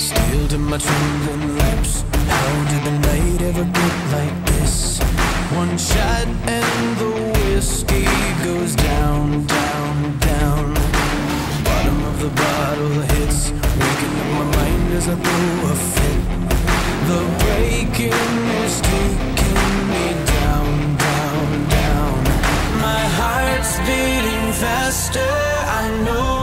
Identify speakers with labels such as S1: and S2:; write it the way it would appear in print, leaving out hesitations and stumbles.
S1: Still to my trembling lips. How did the night ever get like this? One shot and the whiskey goes down, down, down. Bottom of the bottle hits, waking up my mind as I throw a fit. The breaking is taking me down, down, down. My heart's beating faster, I know